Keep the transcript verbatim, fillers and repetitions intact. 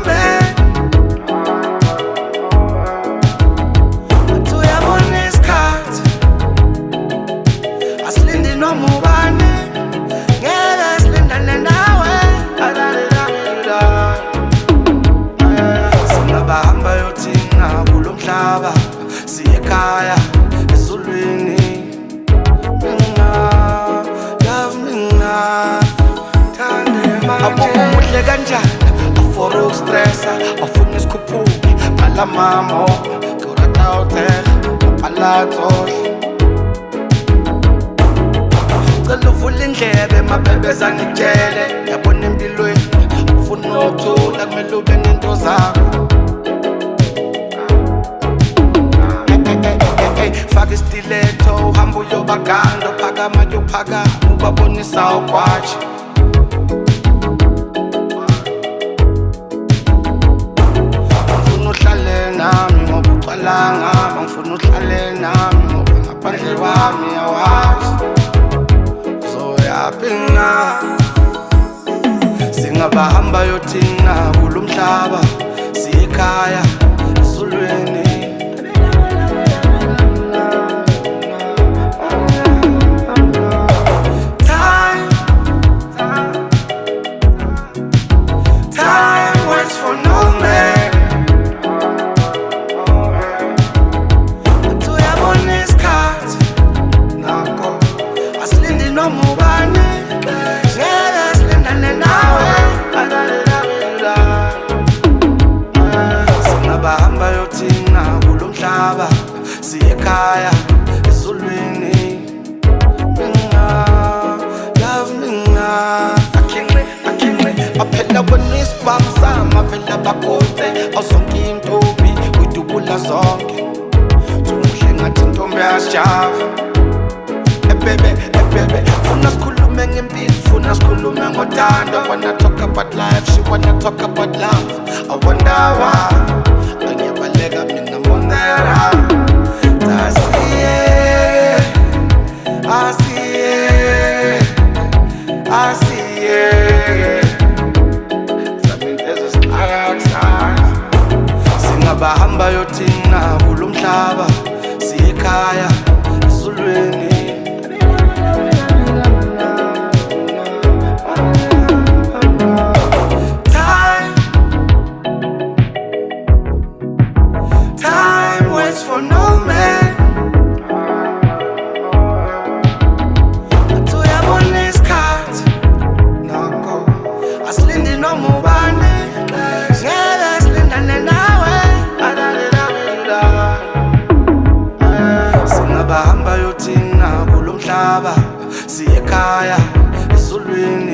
man. Athi uyabona isikhathi asilindi noma ubani, ngeke silindane nawe. Singabahamba yothina kulo mhlaba siye ekhaya ezulwini. Mina love mina abuka umuhle kanjani afora ukustressa afuna isikhuphuki bhala mamo kuratawuthela bhalathohle cela uvule indlebe mabebeza ngitshele yabona empilweni ufuna ukuthula kumele ube nento zakho. Faka istiletto uhamba uyobaganda uphakama yophakama ubabonisa ugwaji. Ngifuna uhlale nami ngoba ucwalanga, ngifuna uhlale nami ngoba ngaphandle kwami awazi uzoyaphi na. Singabahamba yothina kulo mhlaba siye ekhaya ezulwini. Singabahamba yothina kulo mhlaba siye ekhaya ezulwini. Mina love mina akingle akingle aphela wena isibhamu sami avela bakuthe awuzonke intombi uyidubula zonke umuhle ngathi intombi yasijava. Ebebe ebebe funa sikhulume ngempilo funa sikhulume ngothando. I wanna talk about life, she wanna talk about love. I wonder why angiyabaleka mina mondera asiye asiye asiye samintezo siqhaqhaza. Singabahamba yothina kulo mhlaba siye ekhaya ezulwini. For no man, athi uyabona isikhathi nako asilindi noma ubani, ngeke silindane nawe. Singabahamba yothina kulo mhlaba siye ekhaya ezulwini.